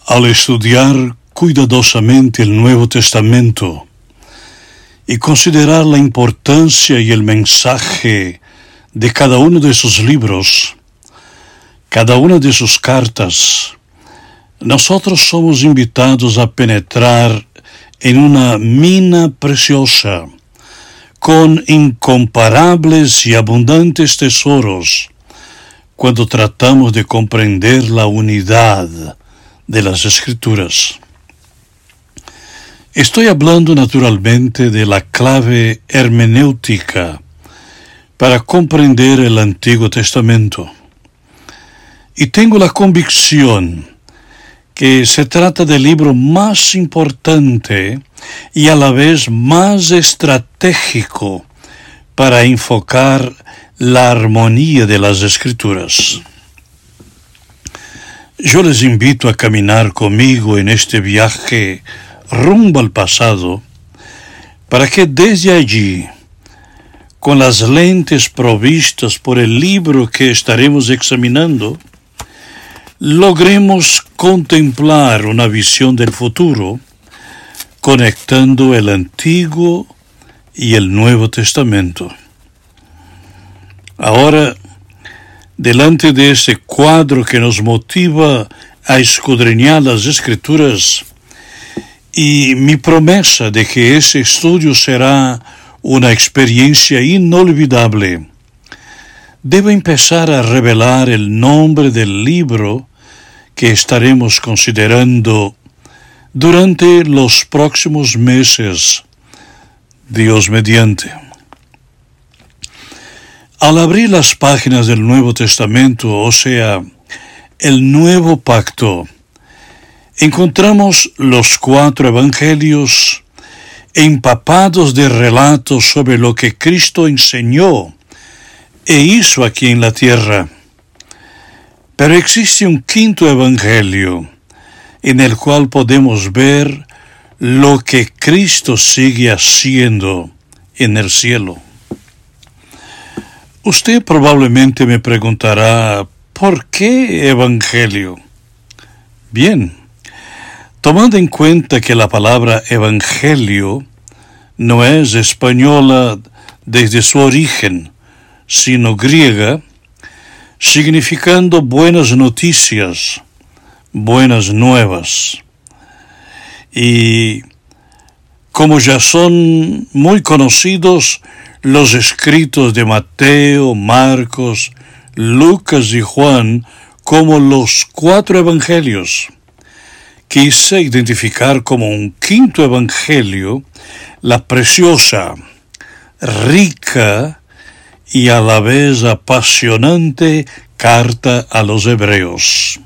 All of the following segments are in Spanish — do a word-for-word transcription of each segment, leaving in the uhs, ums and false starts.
Al estudiar cuidadosamente el Nuevo Testamento y considerar la importancia y el mensaje de cada uno de sus libros, cada una de sus cartas, nosotros somos invitados a penetrar en una mina preciosa, con incomparables y abundantes tesoros, cuando tratamos de comprender la unidad de las Escrituras. Estoy hablando naturalmente de la clave hermenéutica para comprender el Antiguo Testamento. Y tengo la convicción que se trata del libro más importante y a la vez más estratégico para enfocar la armonía de las Escrituras. Yo les invito a caminar conmigo en este viaje rumbo al pasado, para que desde allí, con las lentes provistas por el libro que estaremos examinando, logremos contemplar una visión del futuro, conectando el Antiguo y el Nuevo Testamento. Ahora, delante de este cuadro que nos motiva a escudriñar las Escrituras, y mi promesa de que ese estudio será una experiencia inolvidable, debo empezar a revelar el nombre del libro que estaremos considerando durante los próximos meses, Dios mediante. Al abrir las páginas del Nuevo Testamento, o sea, el Nuevo Pacto, encontramos los cuatro evangelios empapados de relatos sobre lo que Cristo enseñó e hizo aquí en la tierra. Pero existe un quinto evangelio en el cual podemos ver lo que Cristo sigue haciendo en el cielo. Usted probablemente me preguntará, ¿por qué evangelio? Bien, tomando en cuenta que la palabra evangelio no es española desde su origen, sino griega, significando buenas noticias, buenas nuevas. Y como ya son muy conocidos los escritos de Mateo, Marcos, Lucas y Juan como los cuatro evangelios, quise identificar como un quinto evangelio la preciosa, rica y a la vez apasionante carta a los Hebreos.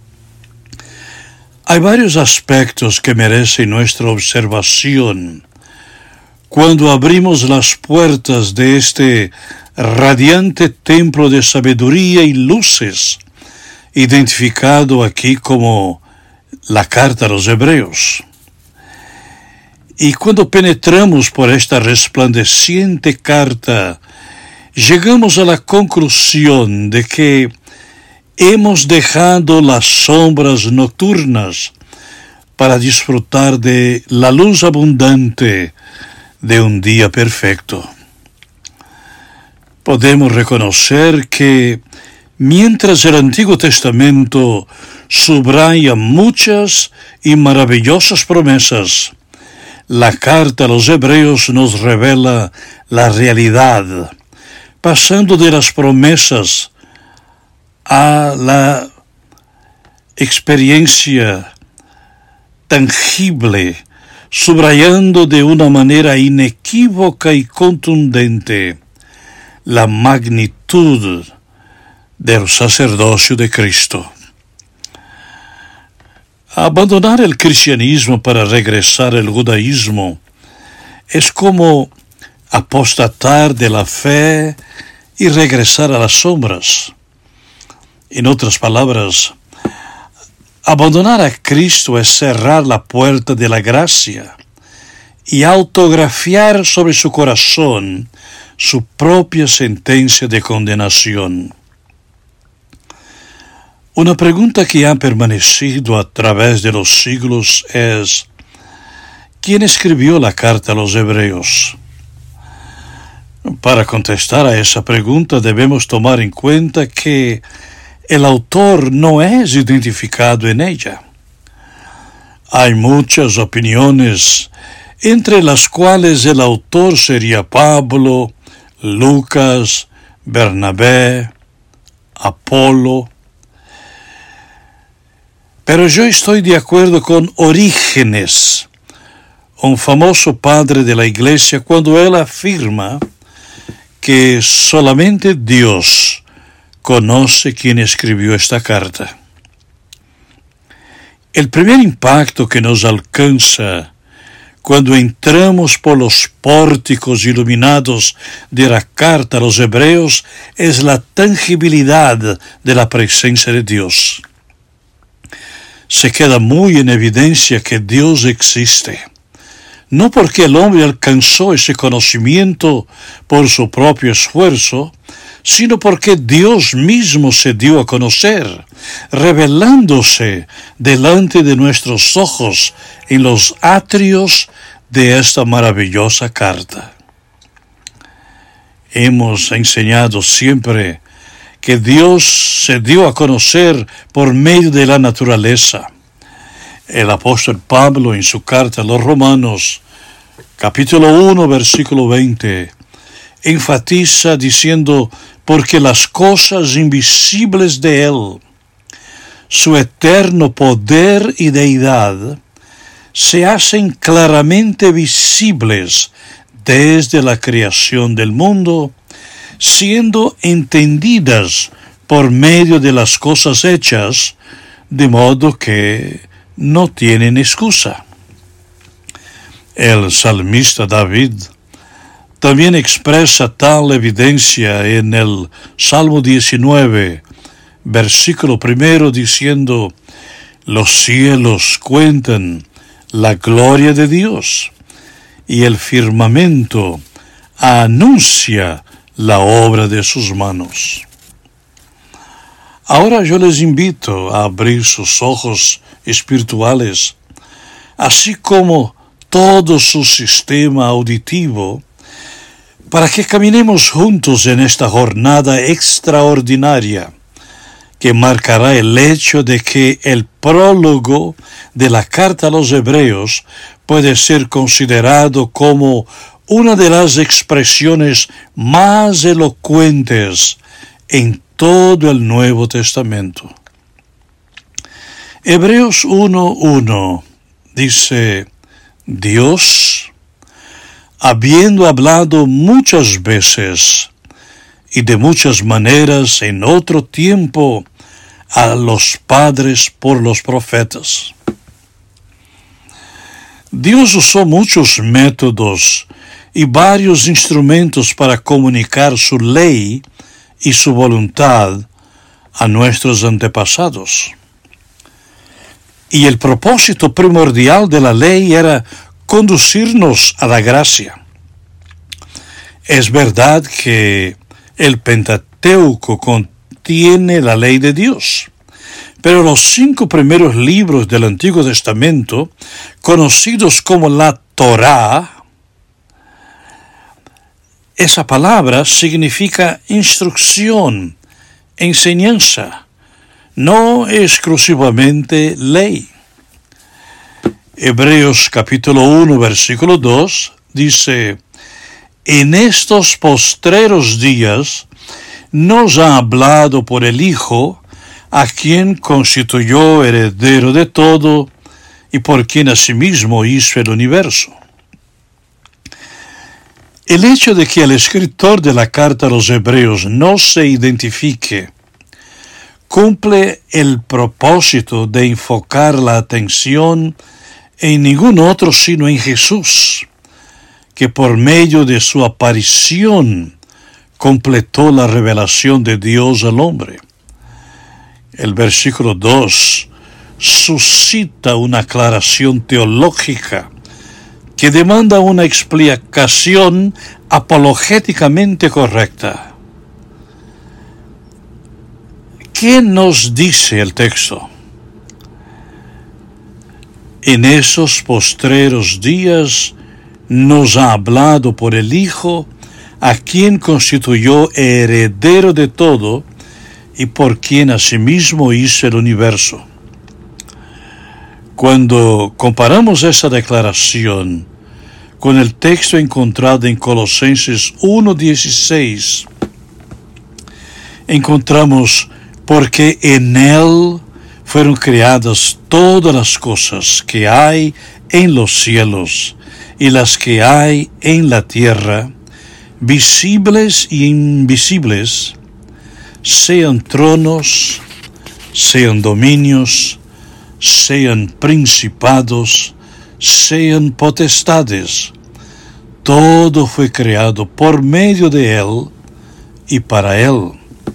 Hay varios aspectos que merecen nuestra observación cuando abrimos las puertas de este radiante templo de sabiduría y luces, identificado aquí como la carta a los Hebreos. Y cuando penetramos por esta resplandeciente carta, llegamos a la conclusión de que hemos dejado las sombras nocturnas para disfrutar de la luz abundante de un día perfecto. Podemos reconocer que mientras el Antiguo Testamento subraya muchas y maravillosas promesas, la carta a los Hebreos nos revela la realidad, pasando de las promesas a la experiencia tangible, subrayando de una manera inequívoca y contundente la magnitud del sacerdocio de Cristo. Abandonar el cristianismo para regresar al judaísmo es como apostatar de la fe y regresar a las sombras. En otras palabras, abandonar a Cristo es cerrar la puerta de la gracia y autografiar sobre su corazón su propia sentencia de condenación. Una pregunta que ha permanecido a través de los siglos es: ¿quién escribió la carta a los hebreos? Para contestar a esa pregunta debemos tomar en cuenta que el autor no es identificado en ella. Hay muchas opiniones, entre las cuales el autor sería Pablo, Lucas, Bernabé, Apolo. Pero yo estoy de acuerdo con Orígenes, un famoso padre de la Iglesia, cuando él afirma que solamente Dios conoce quién escribió esta carta. El primer impacto que nos alcanza cuando entramos por los pórticos iluminados de la carta a los hebreos es la tangibilidad de la presencia de Dios. Se queda muy en evidencia que Dios existe, no porque el hombre alcanzó ese conocimiento por su propio esfuerzo, sino porque Dios mismo se dio a conocer, revelándose delante de nuestros ojos en los atrios de esta maravillosa carta. Hemos enseñado siempre que Dios se dio a conocer por medio de la naturaleza. El apóstol Pablo en su carta a los Romanos, capítulo uno, versículo veinte, enfatiza diciendo: porque las cosas invisibles de Él, su eterno poder y deidad, se hacen claramente visibles desde la creación del mundo, siendo entendidas por medio de las cosas hechas, de modo que no tienen excusa. El salmista David también expresa tal evidencia en el Salmo diecinueve, versículo primero, diciendo: los cielos cuentan la gloria de Dios, y el firmamento anuncia la obra de sus manos. Ahora yo les invito a abrir sus ojos espirituales, así como todo su sistema auditivo, para que caminemos juntos en esta jornada extraordinaria que marcará el hecho de que el prólogo de la carta a los Hebreos puede ser considerado como una de las expresiones más elocuentes en todo el Nuevo Testamento. Hebreos uno uno dice: Dios, habiendo hablado muchas veces y de muchas maneras en otro tiempo a los padres por los profetas. Dios usó muchos métodos y varios instrumentos para comunicar su ley y su voluntad a nuestros antepasados. Y el propósito primordial de la ley era conducirnos a la gracia. Es verdad que el Pentateuco contiene la ley de Dios, pero los cinco primeros libros del Antiguo Testamento, conocidos como la Torá, esa palabra significa instrucción, enseñanza, no exclusivamente ley. Hebreos capítulo uno, versículo dos, dice: en estos postreros días nos ha hablado por el Hijo, a quien constituyó heredero de todo y por quien asimismo hizo el universo. El hecho de que el escritor de la carta a los Hebreos no se identifique cumple el propósito de enfocar la atención en ningún otro sino en Jesús, que por medio de su aparición completó la revelación de Dios al hombre. El versículo dos suscita una aclaración teológica que demanda una explicación apologéticamente correcta. ¿Qué nos dice el texto? En esos postreros días nos ha hablado por el Hijo, a quien constituyó heredero de todo y por quien asimismo hizo el universo. Cuando comparamos esa declaración con el texto encontrado en Colosenses uno dieciséis, encontramos porque en Él fueron creadas todas las cosas que hay en los cielos y las que hay en la tierra, visibles y invisibles, sean tronos, sean dominios, sean principados, sean potestades. Todo fue creado por medio de Él y para Él.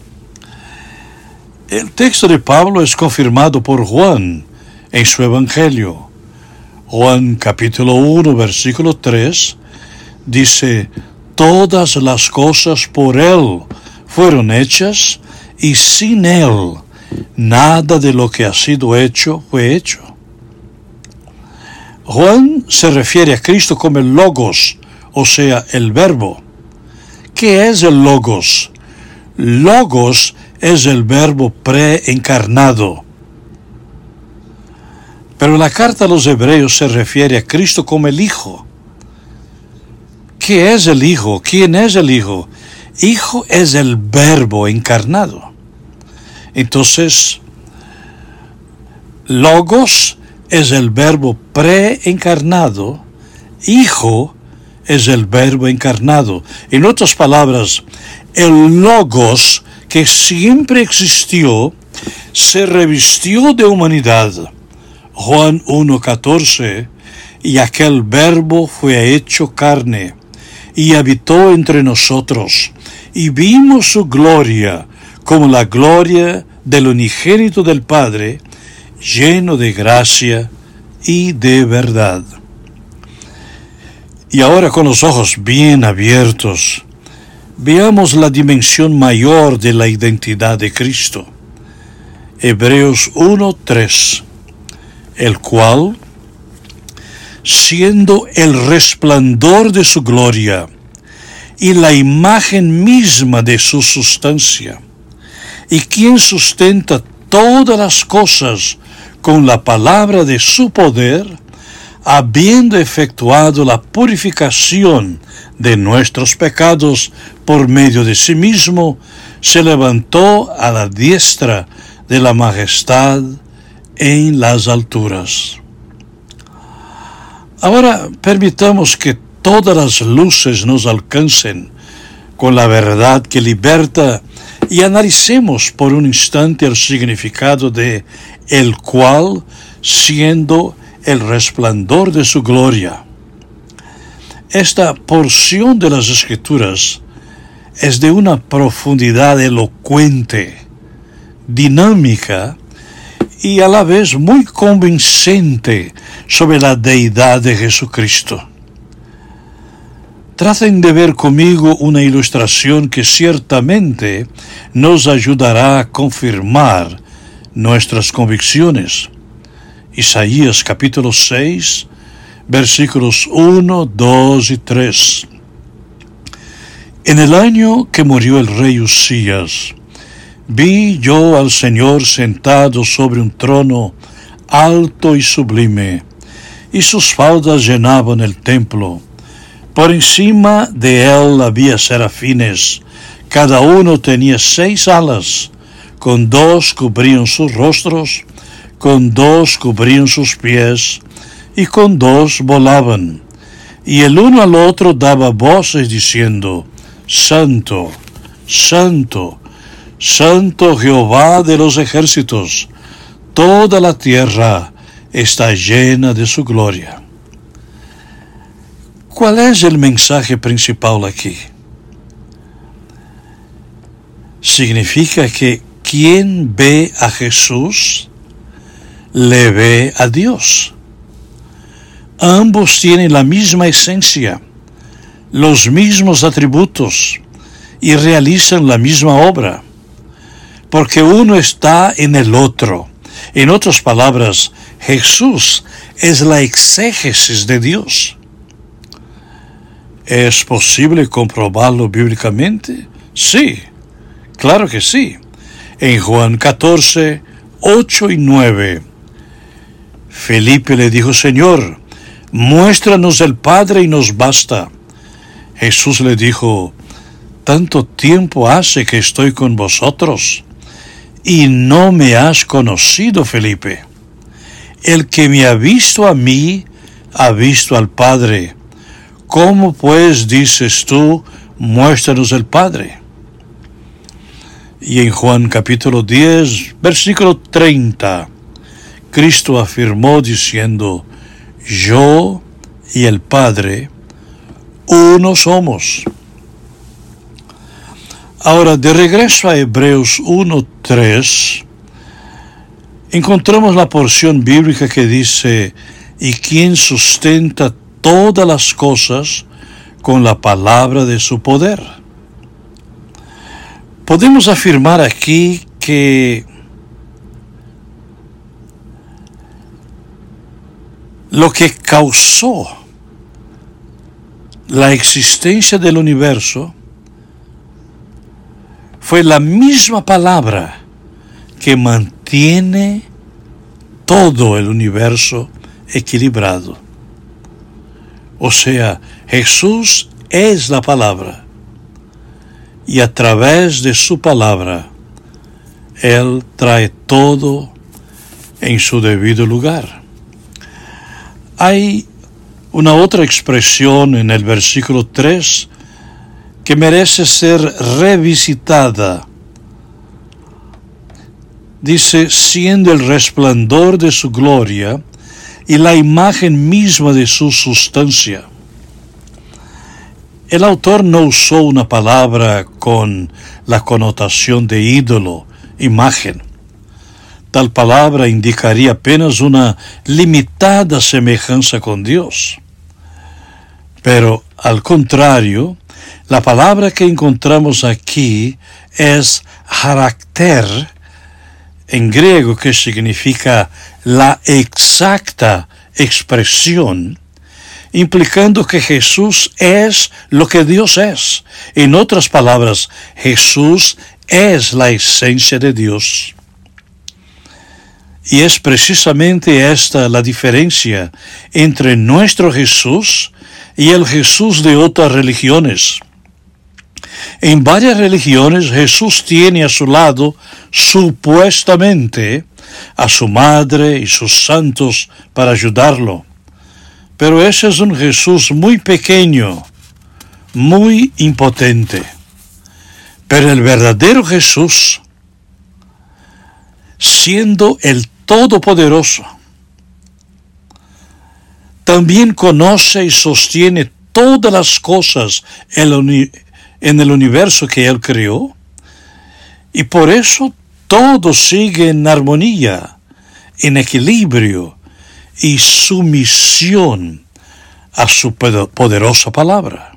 El texto de Pablo es confirmado por Juan en su Evangelio. Juan capítulo uno, versículo tres, dice: todas las cosas por Él fueron hechas, y sin Él nada de lo que ha sido hecho fue hecho. Juan se refiere a Cristo como el Logos, o sea, el Verbo. ¿Qué es el Logos? Logos es el verbo preencarnado. Pero la carta a los Hebreos se refiere a Cristo como el Hijo. ¿Qué es el Hijo? ¿Quién es el Hijo? Hijo es el verbo encarnado. Entonces, Logos es el verbo preencarnado, Hijo es el verbo encarnado. En otras palabras, el Logos que siempre existió se revistió de humanidad. Juan uno catorce, y aquel verbo fue hecho carne y habitó entre nosotros, y vimos su gloria como la gloria del unigénito del Padre, lleno de gracia y de verdad. Y ahora, con los ojos bien abiertos, veamos la dimensión mayor de la identidad de Cristo. Hebreos uno tres, el cual, siendo el resplandor de su gloria y la imagen misma de su sustancia, y quien sustenta todas las cosas con la palabra de su poder, habiendo efectuado la purificación de nuestros pecados por medio de sí mismo, se levantó a la diestra de la majestad en las alturas. Ahora permitamos que todas las luces nos alcancen con la verdad que liberta y analicemos por un instante el significado de el cual, siendo el resplandor de su gloria. Esta porción de las Escrituras es de una profundidad elocuente, dinámica y a la vez muy convincente sobre la deidad de Jesucristo. Traten de ver conmigo una ilustración que ciertamente nos ayudará a confirmar nuestras convicciones. Isaías capítulo seis, versículos uno, dos y tres. En el año que murió el rey Usías, vi yo al Señor sentado sobre un trono alto y sublime, y sus faldas llenaban el templo. Por encima de él había serafines, cada uno tenía seis alas, con dos cubrían sus rostros, con dos cubrían sus pies, y con dos volaban. Y el uno al otro daba voces diciendo: Santo, Santo, Santo Jehová de los ejércitos, toda la tierra está llena de su gloria. ¿Cuál es el mensaje principal aquí? Significa que quien ve a Jesús, le ve a Dios. Ambos tienen la misma esencia, los mismos atributos y realizan la misma obra. porque uno está en el otro. En otras palabras, Jesús es la exégesis de Dios. ¿Es posible comprobarlo bíblicamente? Sí, claro que sí. En Juan catorce, ocho y nueve, Felipe le dijo: Señor, muéstranos el Padre y nos basta. Jesús le dijo: tanto tiempo hace que estoy con vosotros, y no me has conocido, Felipe. El que me ha visto a mí, ha visto al Padre. ¿Cómo pues dices tú, muéstranos el Padre? Y en Juan capítulo diez, versículo treinta, Cristo afirmó diciendo: yo y el Padre, uno somos. Ahora, de regreso a Hebreos uno tres, encontramos la porción bíblica que dice: y quien sustenta todas las cosas con la palabra de su poder. Podemos afirmar aquí que lo que causó la existencia del universo fue la misma palabra que mantiene todo el universo equilibrado. O sea, Jesús es la palabra, y a través de su palabra, Él trae todo en su debido lugar. Hay una otra expresión en el versículo tres que merece ser revisitada. Dice: siendo el resplandor de su gloria y la imagen misma de su sustancia. El autor no usó una palabra con la connotación de ídolo, imagen. Tal palabra indicaría apenas una limitada semejanza con Dios. Pero, al contrario, la palabra que encontramos aquí es carácter, en griego, que significa la exacta expresión, implicando que Jesús es lo que Dios es. En otras palabras, Jesús es la esencia de Dios. Y es precisamente esta la diferencia entre nuestro Jesús y el Jesús de otras religiones. En varias religiones Jesús tiene a su lado, supuestamente, a su madre y sus santos para ayudarlo. Pero ese es un Jesús muy pequeño, muy impotente. Pero el verdadero Jesús, siendo el Todopoderoso, también conoce y sostiene todas las cosas en el universo que Él creó, y por eso todo sigue en armonía, en equilibrio y sumisión a su poderosa palabra.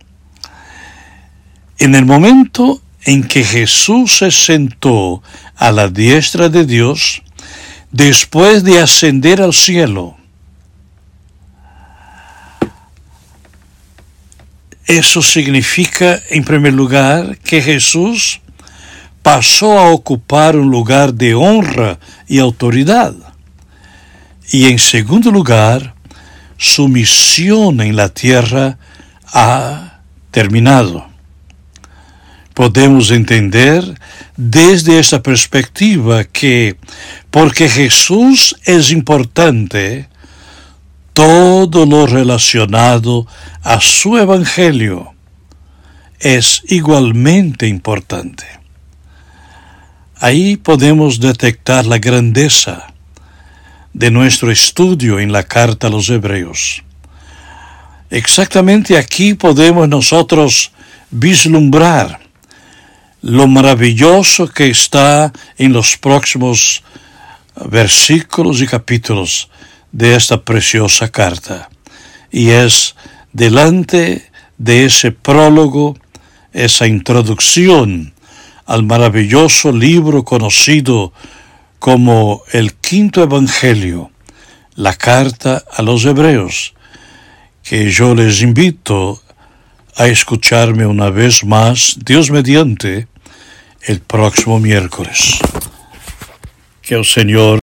En el momento en que Jesús se sentó a la diestra de Dios, después de ascender al cielo, eso significa, en primer lugar, que Jesús pasó a ocupar un lugar de honra y autoridad. Y en segundo lugar, su misión en la tierra ha terminado. Podemos entender desde esa perspectiva que, porque Jesús es importante, todo lo relacionado a su evangelio es igualmente importante. Ahí podemos detectar la grandeza de nuestro estudio en la carta a los Hebreos. Exactamente aquí podemos nosotros vislumbrar lo maravilloso que está en los próximos versículos y capítulos de esta preciosa carta. Y es delante de ese prólogo, esa introducción al maravilloso libro conocido como el Quinto Evangelio, la Carta a los Hebreos, que yo les invito a escucharme una vez más, Dios mediante, el próximo miércoles. Que el Señor